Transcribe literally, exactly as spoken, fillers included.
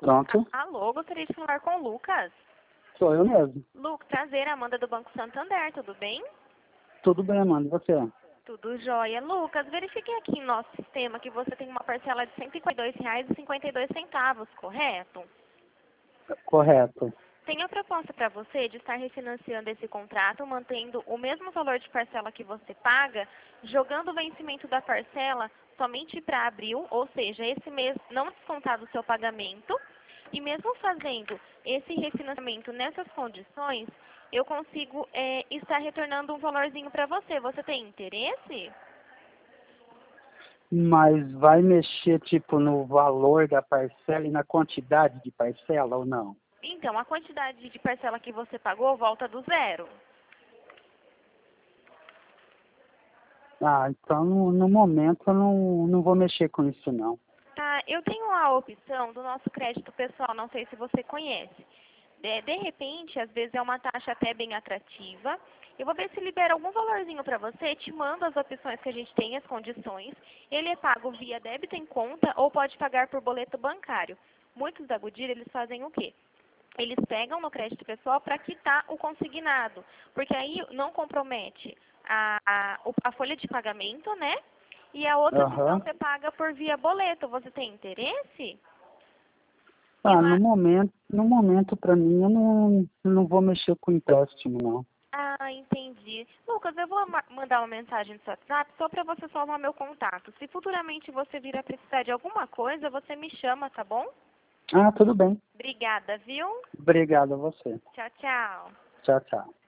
Pronto. A- Alô, gostaria de falar com o Lucas. Sou eu mesmo. Lucas, prazer, Amanda do Banco Santander, tudo bem? Tudo bem, Amanda. E você? Tudo jóia. Lucas, verifiquei aqui em nosso sistema que você tem uma parcela de cento e cinquenta e dois reais e cinquenta e dois centavos, correto? Correto. Tenho a proposta para você de estar refinanciando esse contrato, mantendo o mesmo valor de parcela que você paga, jogando o vencimento da parcela somente para abril, ou seja, esse mês não descontado o seu pagamento, e mesmo fazendo esse refinanciamento nessas condições, eu consigo é, estar retornando um valorzinho para você. Você tem interesse? Mas vai mexer, tipo, no valor da parcela e na quantidade de parcela ou não? Então, a quantidade de parcela que você pagou volta do zero. Ah, então no, no momento eu não, não vou mexer com isso, não. Tá, eu tenho a opção do nosso crédito pessoal, não sei se você conhece. De, de repente, às vezes é uma taxa até bem atrativa. Eu vou ver se libera algum valorzinho para você, te mando as opções que a gente tem, as condições. Ele é pago via débito em conta ou pode pagar por boleto bancário. Muitos da Goodyear, eles fazem o quê? Eles pegam no crédito pessoal para quitar o consignado, porque aí não compromete a, a, o- a folha de pagamento, né? E a outra opção Aham. você paga por via boleto. Você tem interesse? Eu, Ah, no a- momento, no momento para mim eu não, não vou mexer com empréstimo, não. ah, entendi. Lucas, eu vou ma- mandar uma mensagem no seu WhatsApp só para você salvar meu contato. Se futuramente você vir a precisar de alguma coisa, você me chama, tá bom? Ah, tudo bem. Obrigada, viu? Obrigado a você. Tchau, tchau. Tchau, tchau.